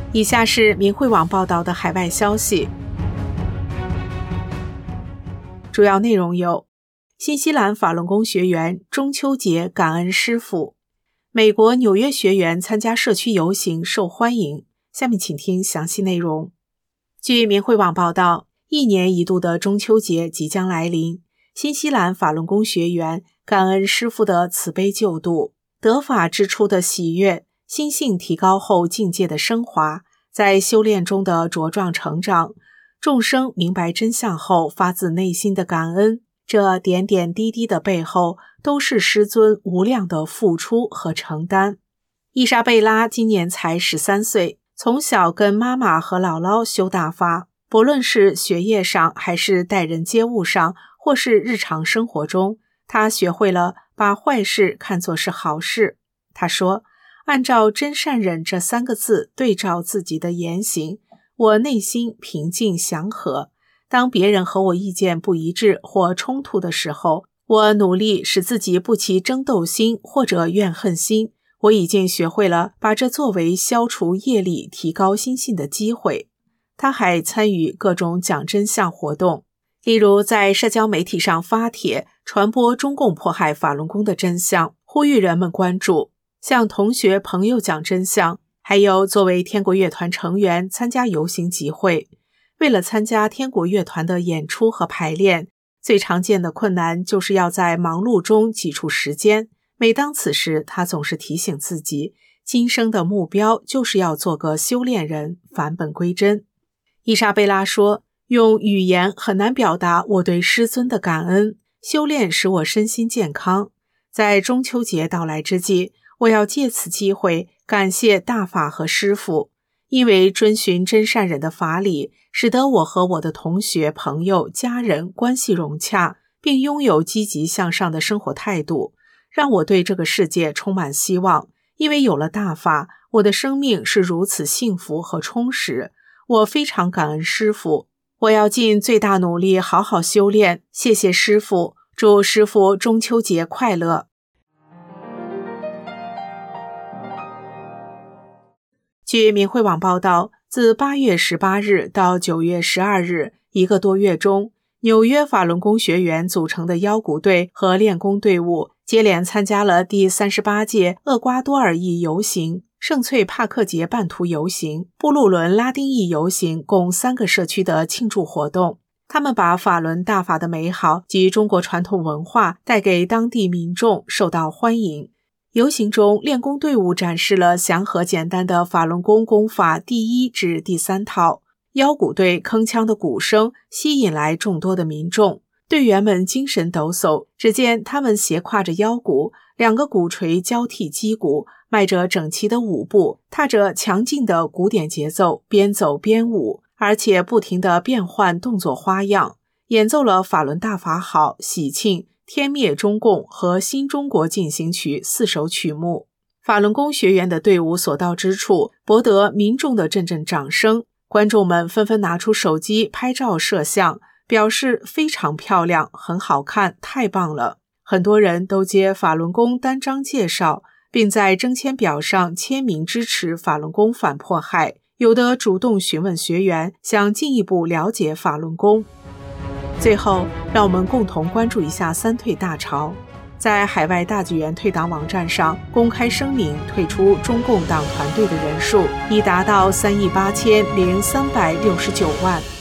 以下是明慧网报道的海外消息，主要内容有：新西兰法轮功学员中秋节感恩师父；美国纽约学员参加社区游行受欢迎。下面请听详细内容。据明慧网报道，1年一度的中秋节即将来临，新西兰法轮功学员感恩师父的慈悲救度，得法之初的喜悦，心性提高后境界的升华，在修炼中的茁壮成长，众生明白真相后发自内心的感恩，这点点滴滴的背后都是师尊无量的付出和承担。伊莎贝拉今年才13岁，从小跟妈妈和姥姥修大法，不论是学业上还是待人接物上，或是日常生活中，她学会了把坏事看作是好事。她说，按照真善忍这3个字对照自己的言行，我内心平静祥和。当别人和我意见不一致或冲突的时候，我努力使自己不起争斗心或者怨恨心。我已经学会了把这作为消除业力、提高心性的机会。他还参与各种讲真相活动，例如在社交媒体上发帖，传播中共迫害法轮功的真相，呼吁人们关注，向同学朋友讲真相，还有作为天国乐团成员参加游行集会。为了参加天国乐团的演出和排练，最常见的困难就是要在忙碌中挤出时间。每当此时，他总是提醒自己，今生的目标就是要做个修炼人，返本归真。伊莎贝拉说，用语言很难表达我对师尊的感恩，修炼使我身心健康。在中秋节到来之际，我要借此机会感谢大法和师父，因为遵循真善忍的法理，使得我和我的同学、朋友、家人关系融洽，并拥有积极向上的生活态度，让我对这个世界充满希望。因为有了大法，我的生命是如此幸福和充实，我非常感恩师父。我要尽最大努力好好修炼，谢谢师父，祝师父中秋节快乐。据明慧网报道，自8月18日到9月12日1个多月中，纽约法轮功学员组成的腰鼓队和练功队伍接连参加了第38届厄瓜多尔裔游行、圣翠帕克节半途游行、布鲁伦拉丁裔游行共3个社区的庆祝活动。他们把法轮大法的美好及中国传统文化带给当地民众，受到欢迎。游行中，练功队伍展示了祥和简单的法轮功功法第1至第3套，腰鼓队铿锵的鼓声吸引来众多的民众，队员们精神抖擞，只见他们斜挎着腰鼓，2个鼓槌交替击鼓，迈着整齐的舞步，踏着强劲的古典节奏，边走边舞，而且不停地变换动作花样，演奏了法轮大法好、喜庆、天灭中共和新中国进行曲4首曲目。法轮功学员的队伍所到之处，博得民众的阵阵掌声，观众们纷纷拿出手机拍照摄像，表示非常漂亮，很好看，太棒了。很多人都接法轮功单张介绍，并在征签表上签名支持法轮功反迫害，有的主动询问学员，想进一步了解法轮功。最后，让我们共同关注一下三退大潮。在海外大纪元退党网站上公开声明退出中共党团队的人数已达到38369万。